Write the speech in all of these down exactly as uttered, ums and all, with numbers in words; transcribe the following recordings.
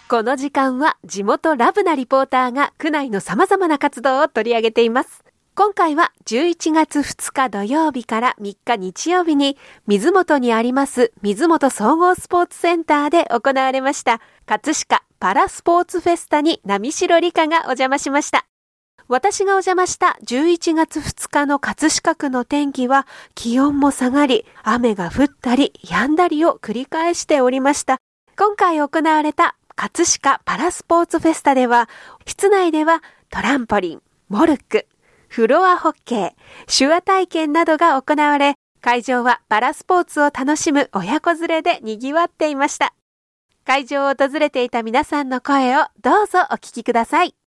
この時間は地元ラブなリポーターが区内の様々な活動を取り上げています。今回はじゅういちがつふつか土曜日からみっか日曜日に水元にあります水元総合スポーツセンターで行われました葛飾パラスポーツフェスタに波代理香がお邪魔しました。私がお邪魔したじゅういちがつふつかの葛飾区の天気は気温も下がり、雨が降ったり止んだりを繰り返しておりました。今回行われた葛飾パラスポーツフェスタでは、室内ではトランポリン、モルック、フロアホッケー、手話体験などが行われ、会場はパラスポーツを楽しむ親子連れで賑わっていました。会場を訪れていた皆さんの声をどうぞお聞きください。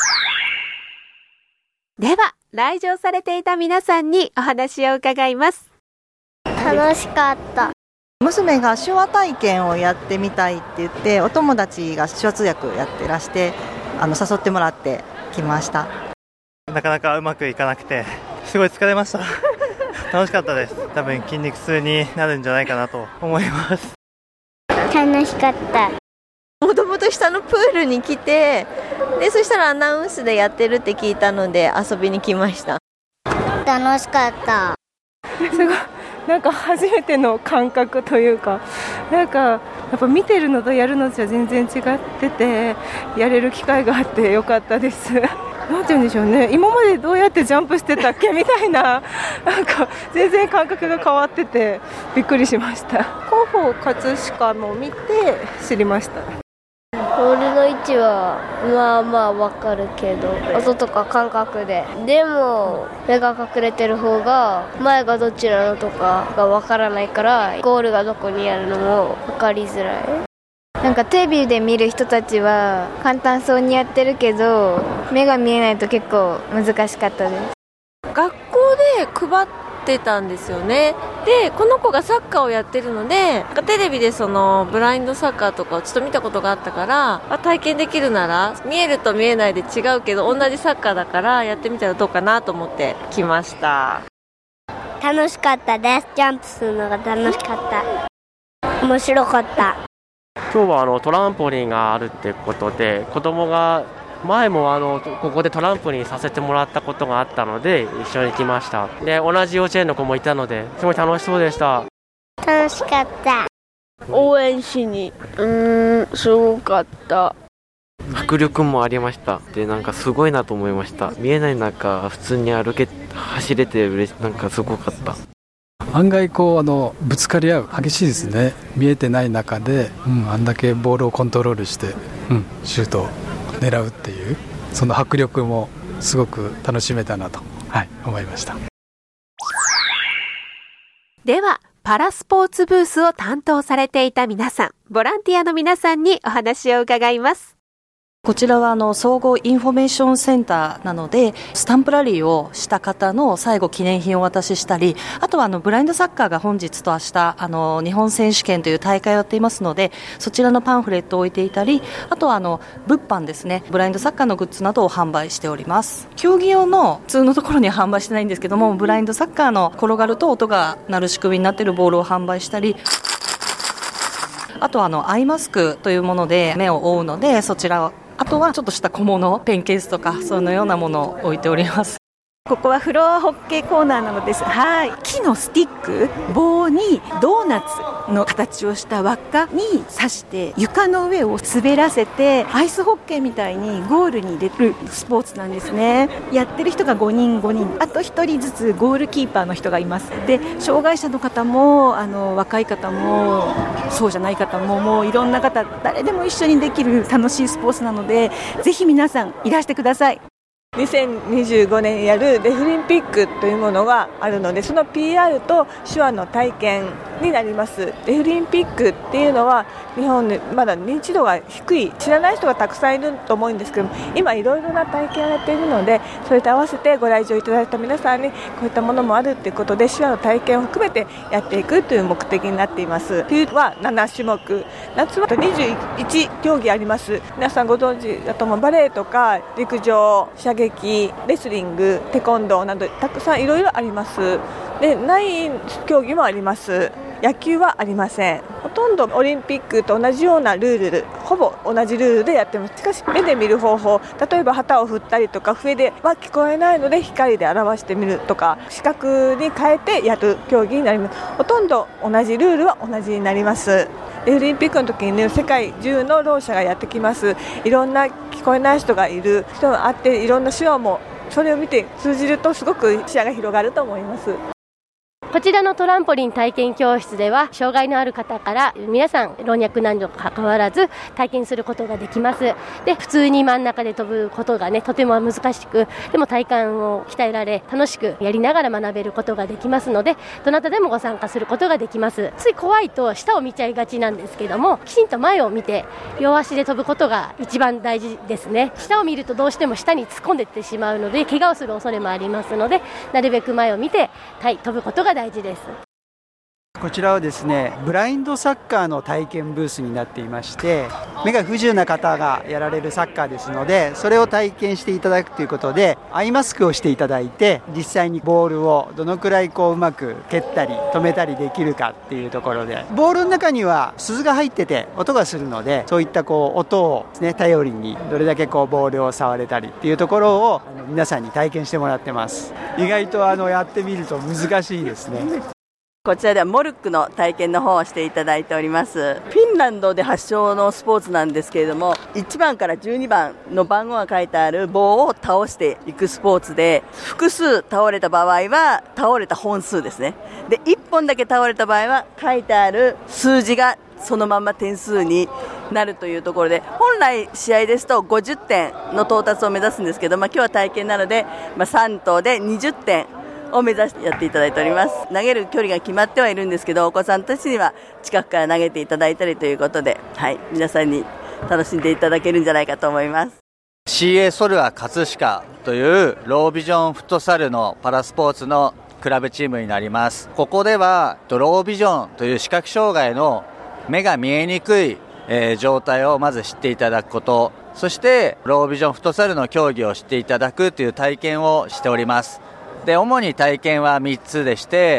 では、来場されていた皆さんにお話を伺います。 楽しかった。 娘が手話体験をやってみたいって言って、お友達が手話通訳やってらして、あの誘ってもらってきました。 なかなかうまくいかなくてすごい疲れました楽しかったです。多分筋肉痛になるんじゃないかなと思います。 楽しかった。 もともと下のプールに来て、でそしたらアナウンスでやってるって聞いたので遊びに来ました。 楽しかった。 すごいなんか初めての感覚というか、なんかやっぱ見てるのとやるのじゃ全然違ってて、やれる機会があってよかったです。なんて言うんでしょうね、今までどうやってジャンプしてたっけみたいな、なんか全然感覚が変わっててびっくりしました。広報葛飾も見て知りました。 ボールの位置はまあまあわかるけど、音とか感覚で、でも目が隠れてる方が前がどっちなのとかがわからないから、ゴールがどこにあるのもわかりづらい。 なんかテレビで見る人たちは簡単そうにやってるけど、目が見えないと結構難しかったです。 学校で配ってたんですよね。でこの子がサッカーをやってるので、テレビでそのブラインドサッカーとかをちょっと見たことがあったから、体験できるなら見えると見えないで違うけど同じサッカーだからやってみたらどうかなと思って来ました。 楽しかったです。ジャンプするのが楽しかった。面白かった。 今日はあのトランポリンがあるってことで、子供が前もあのここでトランポリンさせてもらったことがあったので一緒に来ました。で同じ幼稚園の子もいたのですごい楽しそうでした。 楽しかった。 応援しにうーんすごかった。 迫力もありました。でなんかすごいなと思いました。見えない中普通に歩け走れて嬉しなんかすごかった。 案外こうあのぶつかり合う激しいですね。見えてない中で、うん、あんだけボールをコントロールして、うん、シュートを狙うっていうその迫力もすごく楽しめたなと、はい、思いました。 ではパラスポーツブースを担当されていた皆さん、ボランティアの皆さんにお話を伺います。 こちらはあの総合インフォメーションセンターなので、スタンプラリーをした方の最後記念品をお渡ししたり、あとはあのブラインドサッカーが本日と明日あの日本選手権という大会をやっていますので、そちらのパンフレットを置いていたり、あとはあの物販ですね、ブラインドサッカーのグッズなどを販売しております。競技用の普通のところには販売してないんですけども、ブラインドサッカーの転がると音が鳴る仕組みになっているボールを販売したり、あとはあのアイマスクというもので目を覆うので、そちらを、あとはちょっとした小物、ペンケースとかそのようなものを置いております。 ここはフロアホッケーコーナーなのです。はい。木のスティック、棒にドーナツの形をした輪っかに刺して床の上を滑らせて、アイスホッケーみたいにゴールに入れるスポーツなんですね。やってる人がごにんごにん、あとひとりずつゴールキーパーの人がいます。で障害者の方もあの若い方もそうじゃない方も、もういろんな方誰でも一緒にできる楽しいスポーツなので、ぜひ皆さんいらしてください。 にせんにじゅうごねんやるデフリンピックというものがあるので、その ピーアール と手話の体験になります。デフリンピックっていうのは日本でまだ認知度が低い、知らない人がたくさんいると思うんですけども、今いろいろな体験をやっているので、それと合わせてご来場いただいた皆さんにこういったものもあるということで、手話の体験を含めてやっていくという目的になっています。冬はななしゅもく、夏はにじゅういちきょうぎあります。皆さんご存知だと思うバレエとか陸上、射撃、レスリング、テコンドーなどたくさんいろいろあります。でない競技もあります。 野球はありません。ほとんどオリンピックと同じようなルール、ほぼ同じルールでやってます。しかし目で見る方法、例えば旗を振ったりとか、笛では聞こえないので光で表してみるとか、視覚に変えてやる競技になります。ほとんど同じルールは同じになります。オリンピックの時に、ね、世界中のろう者がやってきます。いろんな聞こえない人がいる人があって、いろんな手話もそれを見て通じるとすごく視野が広がると思います。 こちらのトランポリン体験教室では、障害のある方から皆さん老若男女関わらず体験することができます。で、普通に真ん中で飛ぶことがね、とても難しく、でも体幹を鍛えられ、楽しくやりながら学べることができますので、どなたでもご参加することができます。つい怖いと下を見ちゃいがちなんですけども、きちんと前を見て両足で飛ぶことが一番大事ですね。下を見るとどうしても下に突っ込んでいってしまうので、怪我をする恐れもありますので、なるべく前を見て、はい、飛ぶことが大事です。 こちらはですね、ブラインドサッカーの体験ブースになっていまして、目が不自由な方がやられるサッカーですので、それを体験していただくということで、アイマスクをしていただいて、実際にボールをどのくらいこううまく蹴ったり止めたりできるかっていうところで、ボールの中には鈴が入ってて音がするので、そういったこう音をですね、頼りにどれだけこうボールを触れたりっていうところをあの皆さんに体験してもらってます。意外とあのやってみると難しいですね。 こちらではモルックの体験の方をしていただいております。フィンランドで発祥のスポーツなんですけれども、いちばんからじゅうにばんの番号が書いてある棒を倒していくスポーツで、複数倒れた場合は倒れた本数ですね。で、いっぽんだけ倒れた場合は書いてある数字がそのまま点数になるというところで、本来試合ですとごじゅってんの到達を目指すんですけど、まあ、今日は体験なので、まあ、さん投でにじゅってんを目指してやっていただいております。投げる距離が決まってはいるんですけど、お子さんたちには近くから投げていただいたりということで、はい、皆さんに楽しんでいただけるんじゃないかと思います。 シーエー ソルア葛飾というロービジョンフットサルのパラスポーツのクラブチームになります。ここではロービジョンという視覚障害の目が見えにくい、えー、状態をまず知っていただくこと、そしてロービジョンフットサルの競技を知っていただくという体験をしております。で、主に体験はみっつでして、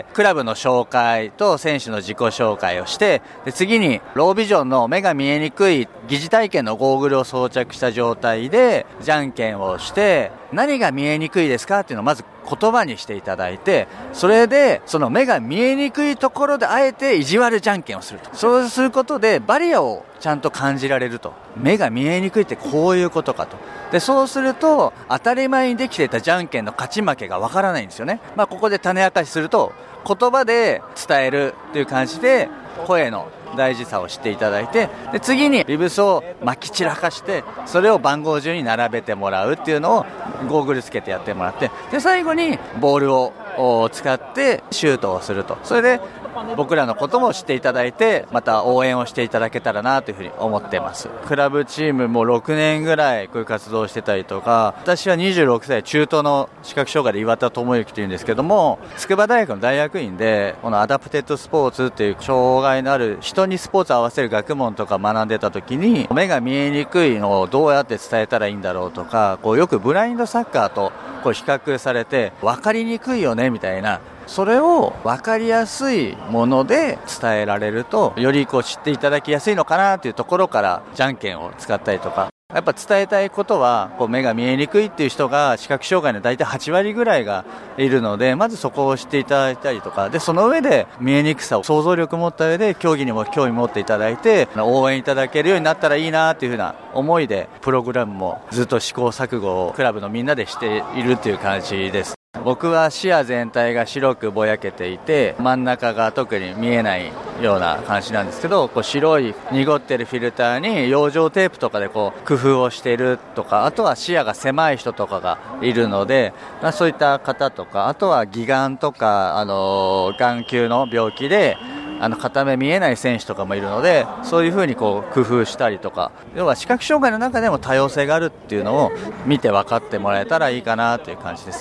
クラブの紹介と選手の自己紹介をして、で次にロービジョンの目が見えにくい疑似体験のゴーグルを装着した状態でじゃんけんをして、何が見えにくいですかっていうのをまず言葉にしていただいて、それでその目が見えにくいところであえて意地悪じゃんけんをすると。そうすることでバリアをちゃんと感じられると。目が見えにくいってこういうことかと。で、そうすると当たり前にできていたじゃんけんの勝ち負けがわからないんですよね。まあ、ここで種明かしすると、言葉で伝えるという感じで声の大事さを知っていただいて、で次にビブスを巻き散らかして、それを番号順に並べてもらうっていうのをゴーグルつけてやってもらって、で最後にボールを使ってシュートをすると。それで僕らのことも知っていただいて、また応援をしていただけたらなというふうに思っています。クラブチームもろくねんぐらいこういう活動をしてたりとか、私はにじゅうろくさい中東の視覚障害で岩田智之というんですけども、筑波大学の大学院でこのアダプテッドスポーツっていう障害のある人にスポーツを合わせる学問とか学んでた時に、目が見えにくいのをどうやって伝えたらいいんだろうとか、こうよくブラインドサッカーとこう比較されて分かりにくいよねみたいな、それを分かりやすいもので伝えられると、よりこう知っていただきやすいのかなというところからじゃんけんを使ったりとか、やっぱ伝えたいことはこう目が見えにくいっていう人が視覚障害の大体はちわりぐらいがいるので、まずそこを知っていただいたりとかで、その上で見えにくさを想像力を持った上で競技にも興味持っていただいて応援いただけるようになったらいいなというふうな思いで、プログラムもずっと試行錯誤をクラブのみんなでしているという感じです。僕は視野全体が白くぼやけていて、真ん中が特に見えないような感じなんですけど、こう白い濁ってるフィルターに養生テープとかでこう工夫をしているとか、あとは視野が狭い人とかがいるので、まあ、そういった方とか、あとは義眼とか、あのー、眼球の病気であの片目見えない選手とかもいるので、そういう風にこう工夫したりとか、要は視覚障害の中でも多様性があるっていうのを見て分かってもらえたらいいかなという感じです。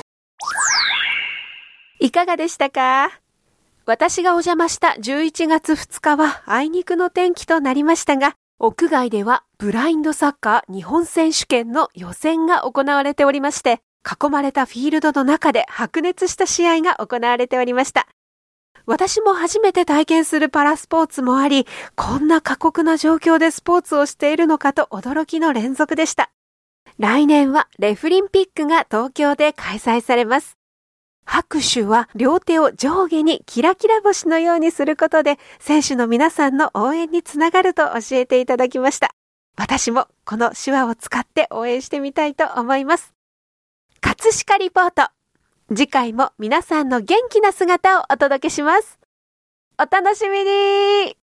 いかがでしたか？私がお邪魔したじゅういちがつふつかはあいにくの天気となりましたが、屋外ではブラインドサッカー日本選手権の予選が行われておりまして、囲まれたフィールドの中で白熱した試合が行われておりました。 私も初めて体験するパラスポーツもあり、こんな過酷な状況でスポーツをしているのかと驚きの連続でした。来年はレフリンピックが東京で開催されます。拍手は両手を上下にキラキラ星のようにすることで、選手の皆さんの応援につながると教えていただきました。私もこの手話を使って応援してみたいと思います。葛飾リポート。次回も皆さんの元気な姿をお届けします。お楽しみに。